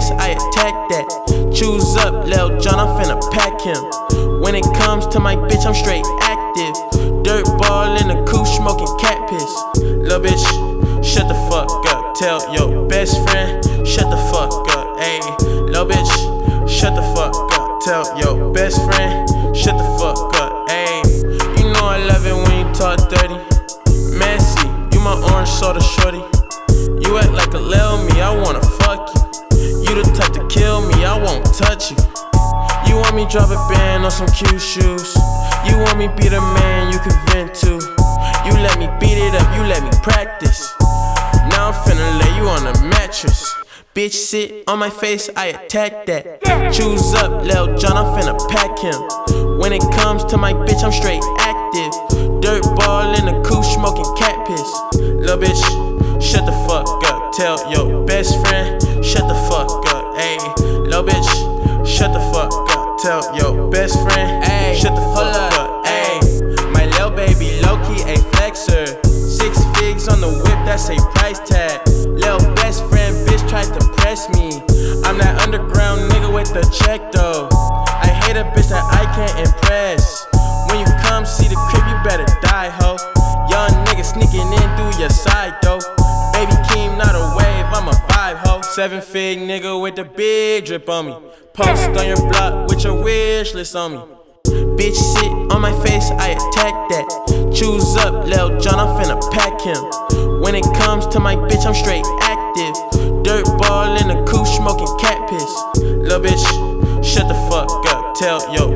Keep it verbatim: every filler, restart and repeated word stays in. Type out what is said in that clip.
face, I attack that. Choose up, Lil Jon, I'm finna pack him. When it comes to my bitch, I'm straight active. Dirt ball in the coupe, smoking cat piss. Lil bitch, shut the fuck up. Tell your best friend, shut the fuck up. Ayy, lil bitch, shut the fuck up. Tell your best friend, shut the fuck up. Ayy, you know I love it when you talk dirty. Messy, you my orange soda shorty. You act like a lil me, I wanna fuck you. You the type to kill me, I won't touch you. You want me drop a band on some cute shoes. You want me be the man you can vent to. You let me beat it up, you let me practice. Now I'm finna lay you on a mattress. Bitch sit on my face, I attack that. Choose up, Lil Jon, I'm finna pack him. When it comes to my bitch, I'm straight active. Dirt ball in the coupe, smoking cat piss. Lil bitch, shut the fuck up. Tell your best friend, shut the fuck up. Ayy, lil bitch, shut the fuck up. Tell your best friend, ayy, shut the fuck up. Ayy, my lil baby low-key a flexer. Six figs on the whip, that's a price tag. Lil best friend bitch tried to press me. I'm that underground nigga with the check though. I hate a bitch that I can't impress. When you come see the crib, you better die, ho. Young nigga sneaking in through your side though. Baby Keem, not a wave, I'm a vibe, ho. Seven fig nigga with the big drip on me. Post on your block with your wish list on me. Bitch sit on my face, I attack that. Choose up, Lil Jon, I'm finna pack him. When it comes to my bitch, I'm straight active. Dirt ball in the coupe, smoking cat piss. Lil bitch, shut the fuck up. Tell your